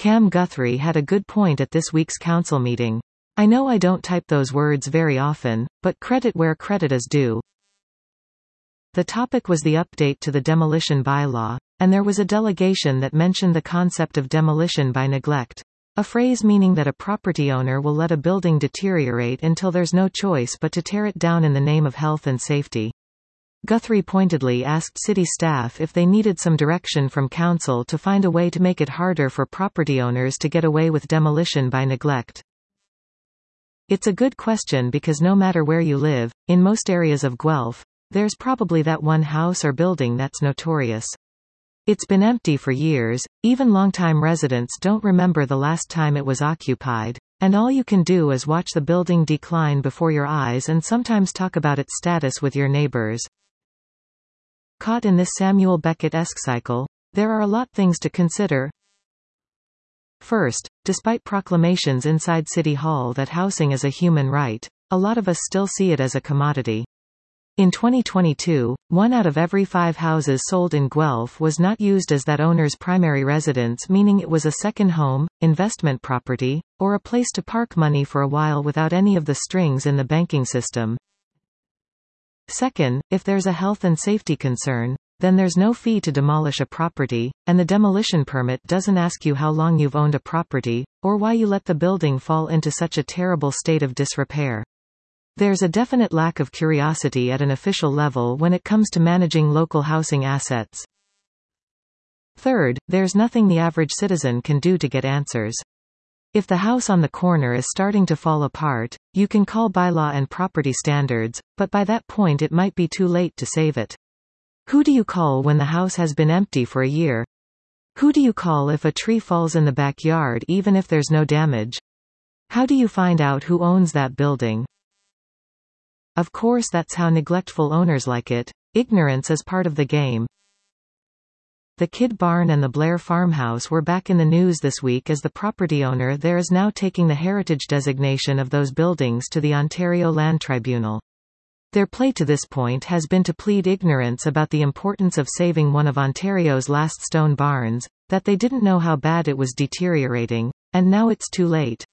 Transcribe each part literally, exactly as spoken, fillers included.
Cam Guthrie had a good point at this week's council meeting. I know I don't type those words very often, but credit where credit is due. The topic was the update to the demolition bylaw, and there was a delegation that mentioned the concept of demolition by neglect. A phrase meaning that a property owner will let a building deteriorate until there's no choice but to tear it down in the name of health and safety. Guthrie pointedly asked city staff if they needed some direction from council to find a way to make it harder for property owners to get away with demolition by neglect. It's a good question because no matter where you live, in most areas of Guelph, there's probably that one house or building that's notorious. It's been empty for years, even longtime residents don't remember the last time it was occupied, and all you can do is watch the building decline before your eyes and sometimes talk about its status with your neighbors. Caught in this Samuel Beckett-esque cycle, there are a lot things to consider. First, despite proclamations inside City Hall that housing is a human right, a lot of us still see it as a commodity. In twenty twenty-two, one out of every five houses sold in Guelph was not used as that owner's primary residence, meaning it was a second home, investment property, or a place to park money for a while without any of the strings in the banking system. Second, if there's a health and safety concern, then there's no fee to demolish a property, and the demolition permit doesn't ask you how long you've owned a property, or why you let the building fall into such a terrible state of disrepair. There's a definite lack of curiosity at an official level when it comes to managing local housing assets. Third, there's nothing the average citizen can do to get answers. If the house on the corner is starting to fall apart, you can call bylaw and property standards, but by that point it might be too late to save it. Who do you call when the house has been empty for a year? Who do you call if a tree falls in the backyard even if there's no damage? How do you find out who owns that building? Of course, that's how neglectful owners like it. Ignorance is part of the game. The Kidd Barn and the Blair Farmhouse were back in the news this week as the property owner there is now taking the heritage designation of those buildings to the Ontario Land Tribunal. Their play to this point has been to plead ignorance about the importance of saving one of Ontario's last stone barns, that they didn't know how bad it was deteriorating, and now it's too late.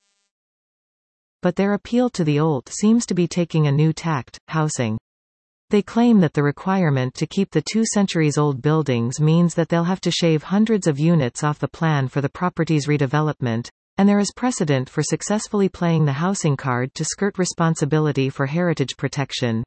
But their appeal to the old seems to be taking a new tact: housing. They claim that the requirement to keep the two centuries-old buildings means that they'll have to shave hundreds of units off the plan for the property's redevelopment, and there is precedent for successfully playing the housing card to skirt responsibility for heritage protection.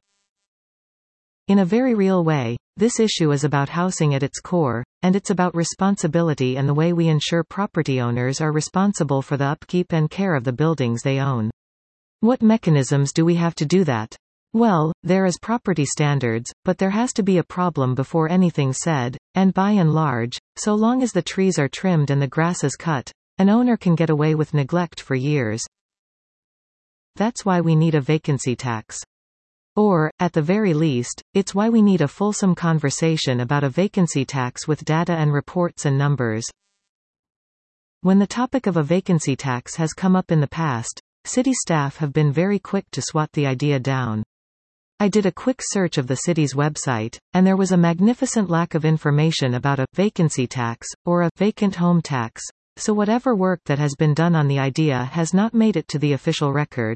In a very real way, this issue is about housing at its core, and it's about responsibility and the way we ensure property owners are responsible for the upkeep and care of the buildings they own. What mechanisms do we have to do that? Well, there is property standards, but there has to be a problem before anything's said, and by and large, so long as the trees are trimmed and the grass is cut, an owner can get away with neglect for years. That's why we need a vacancy tax. Or, at the very least, it's why we need a fulsome conversation about a vacancy tax with data and reports and numbers. When the topic of a vacancy tax has come up in the past, city staff have been very quick to swat the idea down. I did a quick search of the city's website, and there was a magnificent lack of information about a vacancy tax, or a vacant home tax, so whatever work that has been done on the idea has not made it to the official record.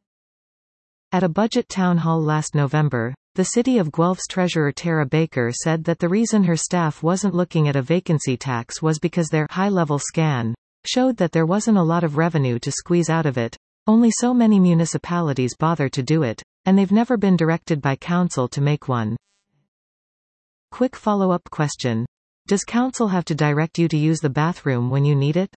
At a budget town hall last November, the City of Guelph's treasurer Tara Baker said that the reason her staff wasn't looking at a vacancy tax was because their high-level scan showed that there wasn't a lot of revenue to squeeze out of it. Only so many municipalities bother to do it, and they've never been directed by council to make one. Quick follow-up question. Does council have to direct you to use the bathroom when you need it?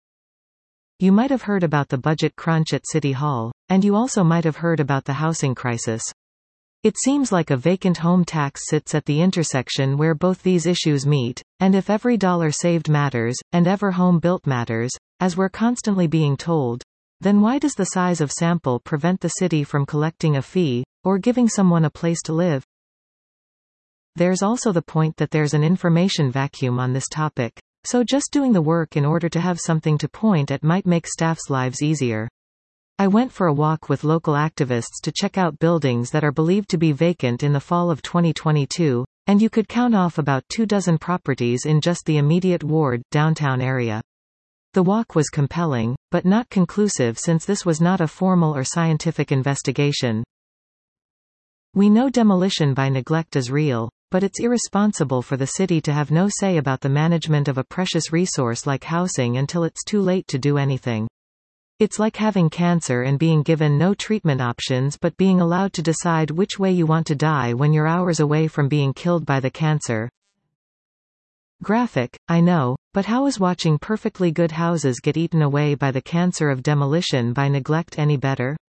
You might have heard about the budget crunch at City Hall, and you also might have heard about the housing crisis. It seems like a vacant home tax sits at the intersection where both these issues meet, and if every dollar saved matters, and every home built matters, as we're constantly being told, then why does the size of sample prevent the city from collecting a fee, or giving someone a place to live? There's also the point that there's an information vacuum on this topic, so just doing the work in order to have something to point at might make staff's lives easier. I went for a walk with local activists to check out buildings that are believed to be vacant in the fall of twenty twenty-two, and you could count off about two dozen properties in just the immediate Ward, downtown area. The walk was compelling, but not conclusive since this was not a formal or scientific investigation. We know demolition by neglect is real, but it's irresponsible for the city to have no say about the management of a precious resource like housing until it's too late to do anything. It's like having cancer and being given no treatment options but being allowed to decide which way you want to die when you're hours away from being killed by the cancer. Graphic, I know, but how is watching perfectly good houses get eaten away by the cancer of demolition by neglect any better?